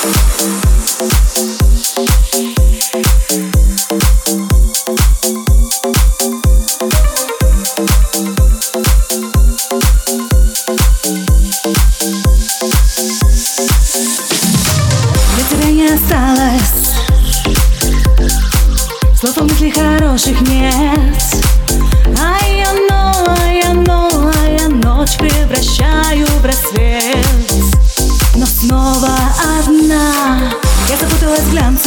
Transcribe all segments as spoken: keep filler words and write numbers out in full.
Осталось слов и мыслей хороших нет. А я новая, новая ночь превращаю в рассвет. Но снова одна, я запуталась в глянце.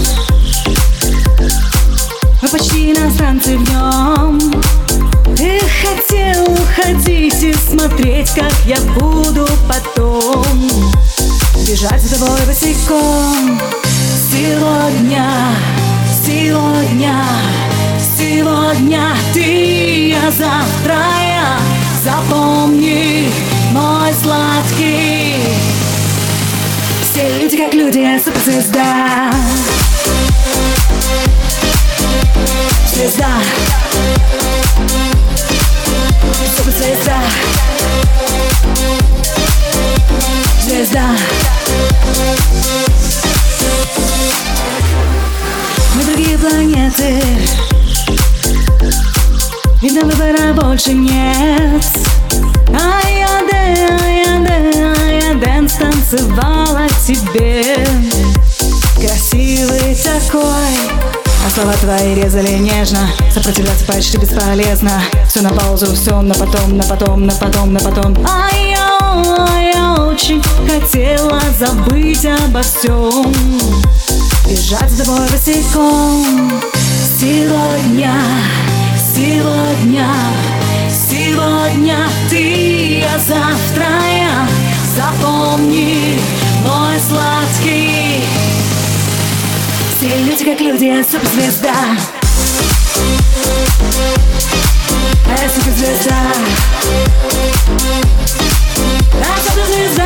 Мы почти иностранцы в нем. Ты хотел уходить и смотреть, как я буду потом бежать за тобой босиком. Сегодня, сегодня, сегодня ты, а завтра я. Запомни, мой сладкий. Все люди как люди, я суперзвезда. Звезда. Суперзвезда. Звезда. Мы другие планеты. Видно, выбора больше нет. Ай-я-дэ, ай-я-дэ, ай-я-дэнс танцевала тебе. Красивый такой, а слова твои резали нежно. Сопротивляться почти бесполезно. Все на паузу, все на потом, на потом, на потом, на потом. Ай-я, я очень хотела забыть обо всем, бежать за тобой босиком. Сегодня, сегодня, сегодня ты, а завтра я. Запомни, мой сладкий. Все люди как люди, я суперзвезда. Я суперзвезда. Я суперзвезда.